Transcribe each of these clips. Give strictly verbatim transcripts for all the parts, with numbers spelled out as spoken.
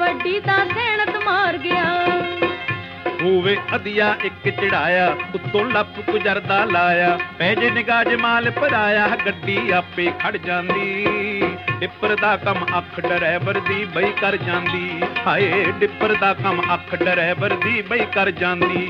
ਵੱਡੀ ਦਾ ਸੈਣਤ ਮਾਰ ਗਿਆ। ਹੋਵੇ ਅਧਿਆ ਇੱਕ ਚੜਾਇਆ ਉੱਤੋਂ ਲੱਪ ਗੁਜਰਦਾ ਲਾਇਆ ਪੈ ਜੇ ਨਿਗਾਹ ਜਮਾਲ ਭਰਾਇਆ ਗੱਡੀ ਆਪੇ ਖੜ ਜਾਂਦੀ। ਡਿੱਪਰ ਦਾ ਕੰਮ ਅੱਖ ਡਰਾਈਵਰ ਦੀ ਬਈ ਕਰ ਜਾਂਦੀ। ਹਾਏ ਡਿੱਪਰ ਦਾ ਕੰਮ ਅੱਖ ਡਰਾਈਵਰ ਦੀ ਬਈ ਕਰ ਜਾਂਦੀ।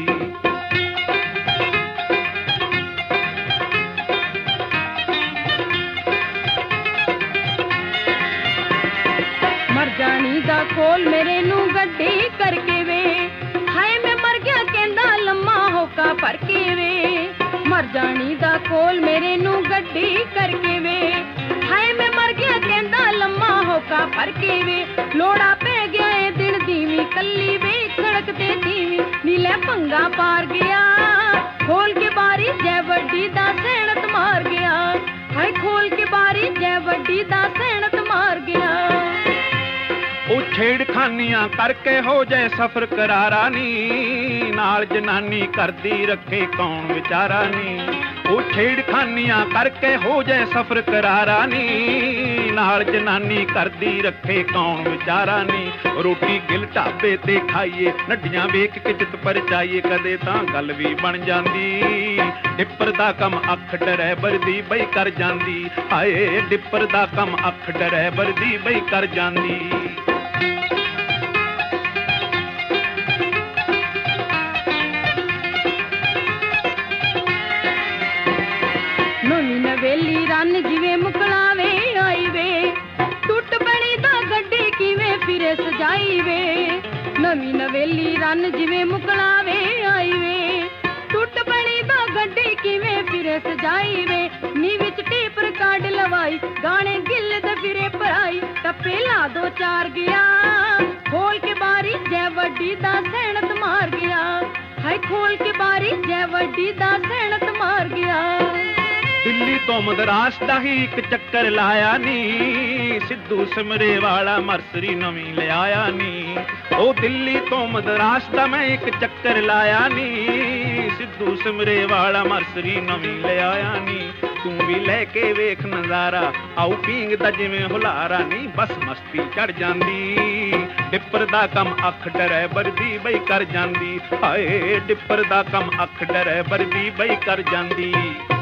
ਮਰ ਜਾਣੀ ਦਾ ਕੋਲ ਮੇਰੇ ਨੂੰ ਗੱਡੀ ਕਰਕੇ ਵੇ ਹਾਏ ਮੈਂ ਮਰ ਗਿਆ ਕਹਿੰਦਾ ਲੰਮਾ ਹੋਕਾ ਭਰ ਕੇ ਵੇ। ਮਰ ਜਾਣੀ ਦਾ ਕੋਲ ਮੇਰੇ ਨੂੰ ਗੱਡੀ ਕਰਕੇ ਵੇ ਹਾਏ ਮੈਂ ਮਰ ਗਿਆ ਕਹਿੰਦਾ ਲੰਮਾ ਹੋਕਾ ਭਰ ਕੇ ਵੇ। ਲੋੜਾ ਪੈ ਗਿਆ ਏ ਦਿਨ ਦੀਵੀਂ ਕੱਲੀ ਵੇ ਸੜਕ ਤੇ ਦੀਵੀਂ ਨੀਲੇ ਭੰਗਾ ਪਾਰ ਗਿਆ। ਖੋਲ ਕੇ ਬਾਰੀ ਜੈ ਵੱਡੀ ਦਾ ਸੈਣਤ ਮਾਰ ਗਿਆ। ਹਾਏ ਖੋਲ ਕੇ ਬਾਰੀ ਜੈ ਵੱਡੀ ਦਾ ਸੈਣਤ ਮਾਰ ਗਿਆ। ਉਹ ਛੇੜਖਾਨੀਆਂ ਕਰਕੇ ਹੋ ਜਾਏ ਸਫ਼ਰ ਕਰਾਰਾ ਨੀ ਨਾਲ ਜਨਾਨੀ ਕਰਦੀ ਰੱਖੇ ਕੌਣ ਵਿਚਾਰਾ ਨੀ। ਉਹ ਛੇੜਖਾਨੀਆਂ ਕਰਕੇ ਹੋ ਜਾਏ ਸਫ਼ਰ ਕਰਾਰਾ ਨੀ ਨਾਲ ਜਨਾਨੀ ਕਰਦੀ ਰੱਖੇ ਕੌਣ ਵਿਚਾਰਾ ਨੀ। ਰੋਟੀ ਗਿਲ ਢਾਬੇ ਤੇ ਖਾਈਏ ਨੱਡੀਆਂ ਵੇਖ ਕੇ ਚਿੱਤ ਪਰਚਾਈਏ ਕਦੇ ਤਾਂ ਗੱਲ ਵੀ ਬਣ ਜਾਂਦੀ। ਡਿੱਪਰ ਦਾ ਕੰਮ ਅੱਖ ਡਰਾਈਵਰ ਦੀ ਬਈ ਕਰ ਜਾਂਦੀ। ਹਾਏ ਡਿੱਪਰ ਦਾ ਕੰਮ ਅੱਖ ਡਰਾਈਵਰ ਦੀ ਬਈ ਕਰ ਜਾਂਦੀ। ਨਵੀਂ ਨਵੇਲੀ ਰੰਨ ਜਿਵੇਂ ਮੁਕਲਾਵੇ ਆਈ ਵੇ ਟੁੱਟ ਬਣੀ ਦਾ ਗੱਡੀ ਕਿਵੇਂ ਫਿਰੇ ਸਜਾਈ ਵੇ। ਨਵੀਂ ਨਵੇਲੀ ਰੰਨ ਜਿਵੇਂ ਮੁਕਲਾਵੇ ਆਈ ਵੇ ਟੁੱਟ ਬਣੀ ਦਾ ਗੱਡੀ ਕਿਵੇਂ ਫਿਰੇ ਸਜਾਈ ਵੇ। ਨੀ ਵਿੱਚ ਟੇਪ ਰਿਕਾਰਡ ਲਵਾਈ ਗਾਣੇ ਗਿੱਲ ਦੇ ਫਿਰੇ ਭਰਾਈ ਟੱਪੇ ਲਾ ਦੋ ਚਾਰ ਗਿਆ। ਖੋਲ ਕੇ ਬਾਰੀ ਜੈ ਵੱਡੀ ਦਾ ਸੈਣਤ ਮਾਰ ਗਿਆ। ਹਾਏ ਖੋਲ ਕੇ ਬਾਰੀ ਜੈ ਵੱਡੀ ਦਾ ਸੈਣਤ ਮਾਰ ਗਿਆ। ਦਿੱਲੀ ਤੋਂ ਮਦਰਾਸ ਦਾ ਹੀ ਇੱਕ ਚੱਕਰ ਲਾਇਆ ਨੀ ਸਿੱਧੂ ਸਮਰੇ ਵਾਲਾ ਮਰਸਰੀ ਨਵੀਂ ਲਿਆਇਆ ਨੀ। ਉਹ ਦਿੱਲੀ ਤੋਂ ਮਦਰਾਸ ਦਾ ਮੈਂ ਇੱਕ ਚੱਕਰ ਲਾਇਆ ਨੀ ਸਿੱਧੂ ਸਮਰੇ ਵਾਲਾ ਮਰਸਰੀ ਨਵੀਂ ਲਿਆਇਆ ਨੀ। ਤੂੰ ਵੀ ਲੈ ਕੇ ਵੇਖ ਨਜ਼ਾਰਾ ਆਉ ਪੀਂਗ ਦਾ ਜਿਵੇਂ ਹੁਲਾਰਾ ਨੀ ਬਸ ਮਸਤੀ ਚੜ ਜਾਂਦੀ। ਡਿੱਪਰ ਦਾ ਕੰਮ ਅੱਖ ਡਰਾਈਵਰ ਦੀ ਬਈ ਕਰ ਜਾਂਦੀ। ਹਾਏ ਡਿੱਪਰ ਦਾ ਕੰਮ ਅੱਖ ਡਰਾਈਵਰ ਦੀ ਬਈ ਕਰ ਜਾਂਦੀ।